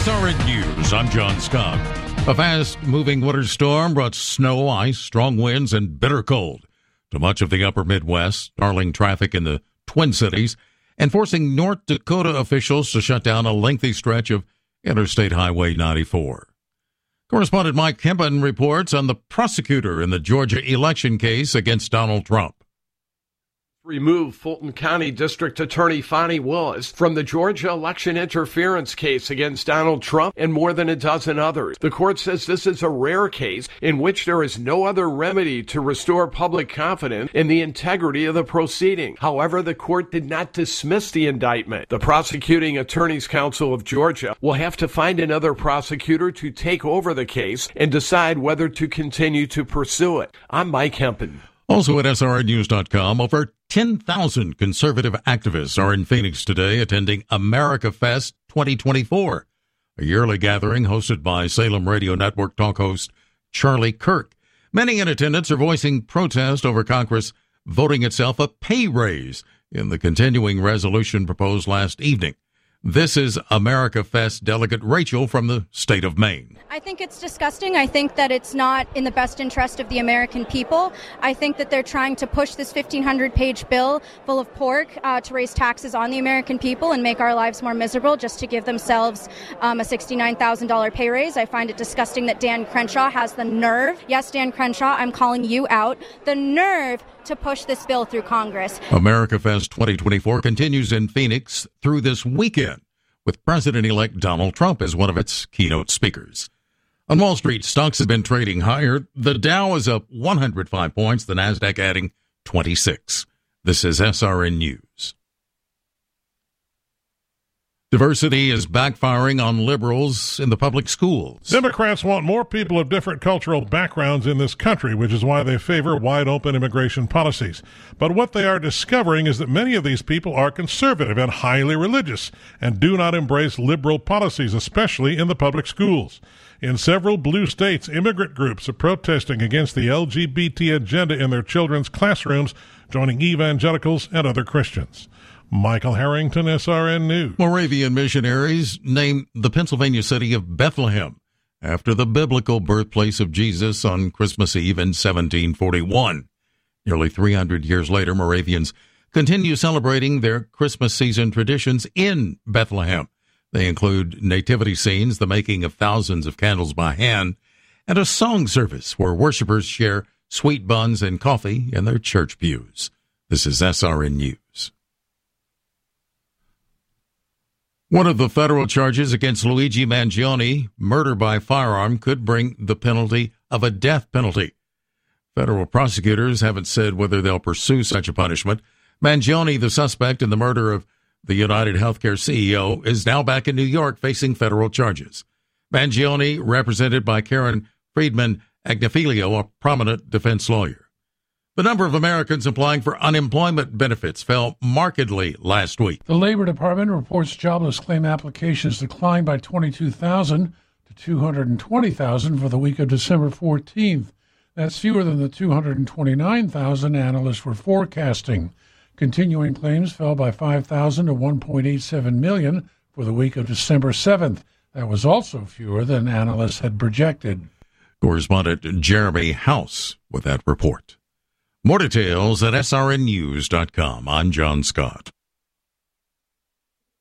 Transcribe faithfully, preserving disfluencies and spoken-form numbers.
S R N News, I'm John Scott. A fast-moving winter storm brought snow, ice, strong winds, and bitter cold to much of the upper Midwest, snarling traffic in the Twin Cities and forcing North Dakota officials to shut down a lengthy stretch of Interstate Highway ninety-four. Correspondent Mike Kempen reports on the prosecutor in the Georgia election case against Donald Trump. Remove Fulton County District Attorney Fani Willis from the Georgia election interference case against Donald Trump and more than a dozen others. The court says this is a rare case in which there is no other remedy to restore public confidence in the integrity of the proceeding. However, the court did not dismiss the indictment. The Prosecuting Attorney's Council of Georgia will have to find another prosecutor to take over the case and decide whether to continue to pursue it. I'm Mike Kempen. Also at S R N news dot com, over ten thousand conservative activists are in Phoenix today attending America Fest twenty twenty-four, a yearly gathering hosted by Salem Radio Network talk host Charlie Kirk. Many in attendance are voicing protest over Congress voting itself a pay raise in the continuing resolution proposed last evening. This is America Fest delegate Rachel from the state of Maine. I think it's disgusting. I think that it's not in the best interest of the American people. I think that they're trying to push this fifteen hundred page bill full of pork uh, to raise taxes on the American people and make our lives more miserable just to give themselves um, a sixty-nine thousand dollars pay raise. I find it disgusting that Dan Crenshaw has the nerve, yes, Dan Crenshaw, I'm calling you out, the nerve to push this bill through Congress. America Fest twenty twenty-four continues in Phoenix through this weekend, with President-elect Donald Trump as one of its keynote speakers. On Wall Street, stocks have been trading higher. The Dow is up one hundred five points, the Nasdaq adding twenty-six. This is S R N News. Diversity is backfiring on liberals in the public schools. Democrats want more people of different cultural backgrounds in this country, which is why they favor wide-open immigration policies. But what they are discovering is that many of these people are conservative and highly religious and do not embrace liberal policies, especially in the public schools. In several blue states, immigrant groups are protesting against the L G B T agenda in their children's classrooms, joining evangelicals and other Christians. Michael Harrington, S R N News. Moravian missionaries named the Pennsylvania city of Bethlehem after the biblical birthplace of Jesus on Christmas Eve in seventeen forty-one. Nearly three hundred years later, Moravians continue celebrating their Christmas season traditions in Bethlehem. They include nativity scenes, the making of thousands of candles by hand, and a song service where worshipers share sweet buns and coffee in their church pews. This is S R N News. One of the federal charges against Luigi Mangione, murder by firearm, could bring the penalty of a death penalty. Federal prosecutors haven't said whether they'll pursue such a punishment. Mangione, the suspect in the murder of the United Healthcare C E O, is now back in New York facing federal charges. Mangione, represented by Karen Friedman Agnifilio, a prominent defense lawyer. The number of Americans applying for unemployment benefits fell markedly last week. The Labor Department reports jobless claim applications declined by twenty-two thousand to two hundred twenty thousand for the week of December fourteenth. That's fewer than the two hundred twenty-nine thousand analysts were forecasting. Continuing claims fell by five thousand to one point eight seven million for the week of December seventh. That was also fewer than analysts had projected. Correspondent Jeremy House with that report. More details at S R N news dot com. I'm John Scott.